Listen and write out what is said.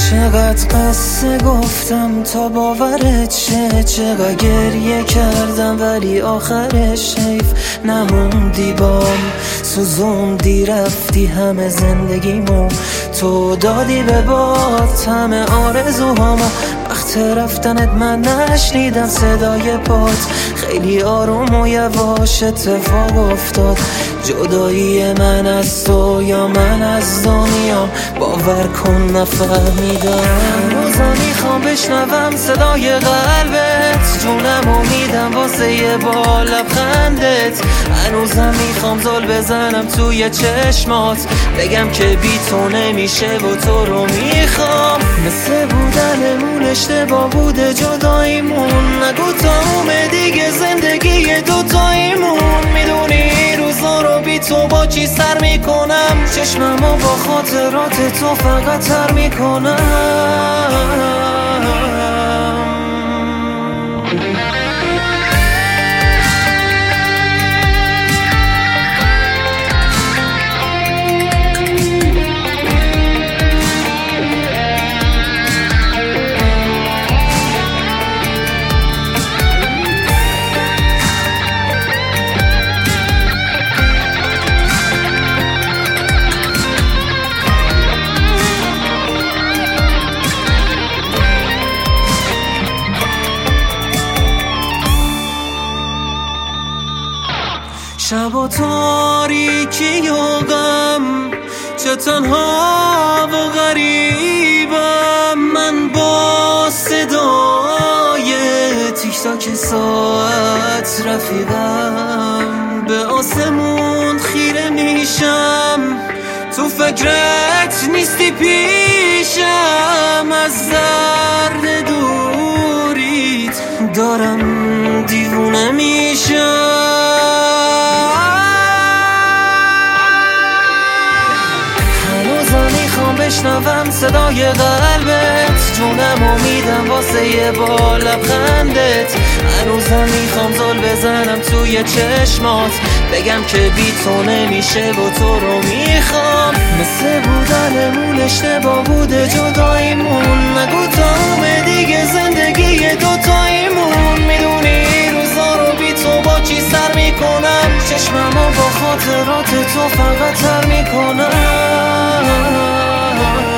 چقدر قصه گفتم تا باورت شه، چقدر گریه کردم ولی آخرش حیف نموندی بام، سوزوندی رفتی همه زندگیمو، تو دادی به باد همه آرزوهامو. وقت رفتنت من نشنیدم صدای پات، خیلی آروم و یواش اتفاق افتاد، جدایی من از تو یا من از دنیام، باور کن نفهمیدم. هنوزم میخوام بشنوم صدای قلبت، جونم و میدم واسه یه با لبخندت، هنوزم میخوام زل بزنم توی چشمات، بگم که بی تو نمیشه و تو رو میخوام. مثل بودنمون اشتباه بوده جداییمون، نگو تا دیگه زندگی دوتاییمون، میدونی روزا رو بی تو با چی سر میکنم، چشممو با خاطرات تو فقط تر میکنم. شب و تاریکی و غم، چه تنها و غریبم، من با صدای تیک تاک ساعت رفیقم، به آسمون خیره میشم، تو فکرت نیستی پیشم، از درد دوریت دارم دیوونه میشم. بشنوم صدای قلبت، جونم و میدم واسه یه با لبخندت، هنوزم میخوام زل بزنم توی چشمات، بگم که بی تو نمیشه و تو رو میخوام. مثل بودنمون اشتباه بوده جداییمون، نگو تا دیگه زندگی دوتاییمون، میدونی روزا رو بی تو با چی سر میکنم، چشممو با خاطرات تو فقط تر میکنم.